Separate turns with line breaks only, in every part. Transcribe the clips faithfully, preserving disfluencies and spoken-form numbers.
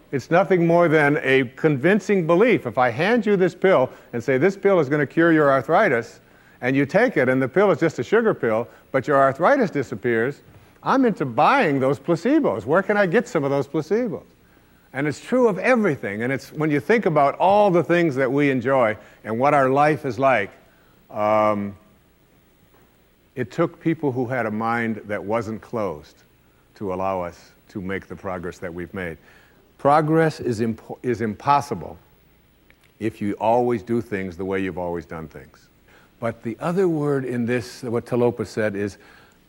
It's nothing more than a convincing belief. If I hand you this pill and say this pill is going to cure your arthritis, and you take it and the pill is just a sugar pill, but your arthritis disappears, I'm into buying those placebos. Where can I get some of those placebos? And it's true of everything. And it's when you think about all the things that we enjoy and what our life is like, um, it took people who had a mind that wasn't closed to allow us to make the progress that we've made. Progress is, impo- is impossible if you always do things the way you've always done things. But the other word in this, what Talopa said, is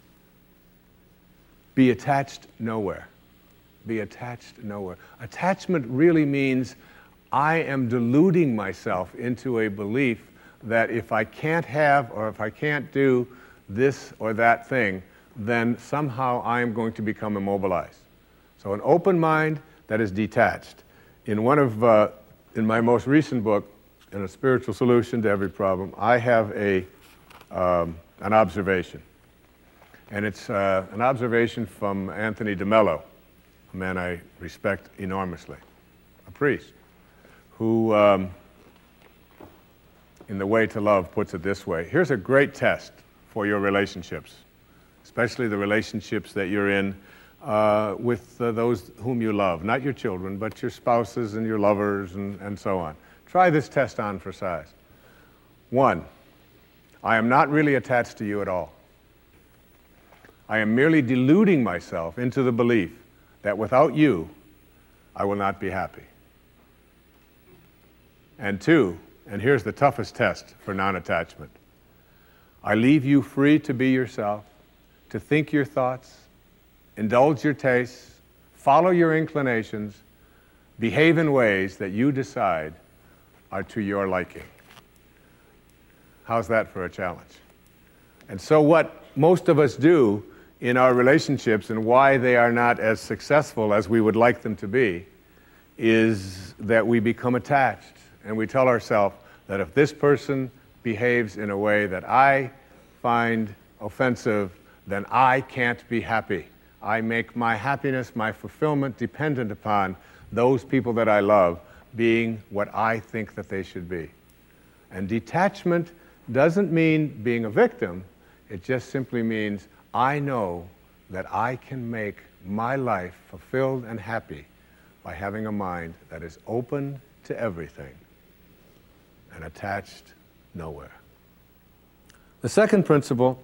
be attached nowhere. Be attached nowhere. Attachment really means I am deluding myself into a belief that if I can't have or if I can't do this or that thing, then somehow I am going to become immobilized. So an open mind that is detached. In one of, uh, in my most recent book, in A Spiritual Solution to Every Problem, I have a, um, an observation. And it's uh, an observation from Anthony DeMello, a man I respect enormously, a priest, who, um, in The Way to Love, puts it this way. Here's a great test for your relationships, especially the relationships that you're in uh, with uh, those whom you love, not your children, but your spouses and your lovers and, and so on. Try this test on for size. One, I am not really attached to you at all. I am merely deluding myself into the belief that without you, I will not be happy. And two, and here's the toughest test for non-attachment, I leave you free to be yourself, to think your thoughts, indulge your tastes, follow your inclinations, behave in ways that you decide are to your liking. How's that for a challenge? And so what most of us do in our relationships and why they are not as successful as we would like them to be is that we become attached and we tell ourselves that if this person behaves in a way that I find offensive, then I can't be happy. I make my happiness, my fulfillment dependent upon those people that I love being what I think that they should be. And detachment doesn't mean being a victim. It just simply means I know that I can make my life fulfilled and happy by having a mind that is open to everything and attached nowhere. The second principle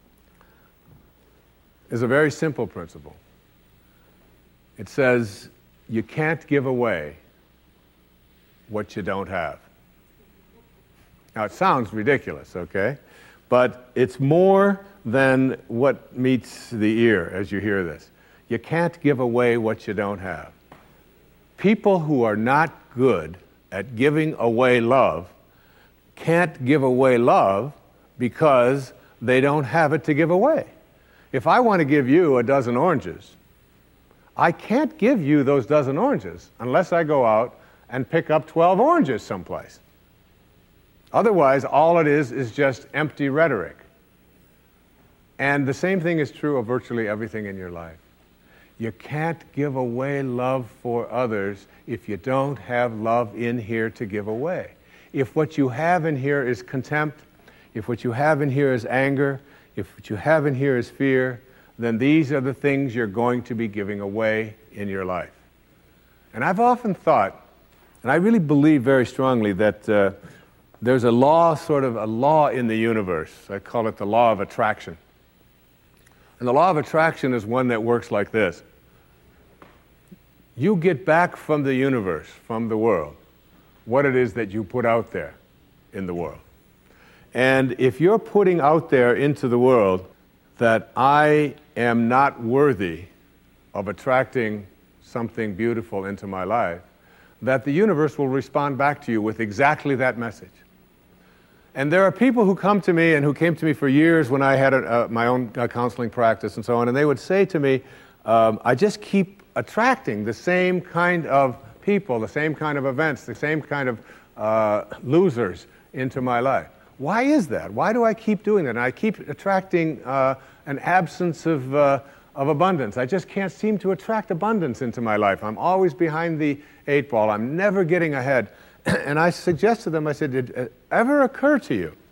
is a very simple principle. It says you can't give away what you don't have. Now it sounds ridiculous, okay? But it's more than what meets the ear as you hear this. You can't give away what you don't have. People who are not good at giving away love can't give away love because they don't have it to give away. If I want to give you a dozen oranges, I can't give you those dozen oranges unless I go out and pick up twelve oranges someplace. Otherwise, all it is is just empty rhetoric. And the same thing is true of virtually everything in your life. You can't give away love for others if you don't have love in here to give away. If what you have in here is contempt, if what you have in here is anger, if what you have in here is fear, then these are the things you're going to be giving away in your life. And I've often thought, and I really believe very strongly that uh, there's a law, sort of a law in the universe. I call it the law of attraction. And the law of attraction is one that works like this. You get back from the universe, from the world, what it is that you put out there in the world. And if you're putting out there into the world that I am not worthy of attracting something beautiful into my life, that the universe will respond back to you with exactly that message. And there are people who come to me and who came to me for years when I had a, uh, my own uh, counseling practice and so on, and they would say to me, um, I just keep attracting the same kind of people, the same kind of events, the same kind of uh, losers into my life. Why is that? Why do I keep doing that? And I keep attracting uh, an absence of, uh, of abundance. I just can't seem to attract abundance into my life. I'm always behind the eight ball. I'm never getting ahead. And I suggest to them, I said, did it ever occur to you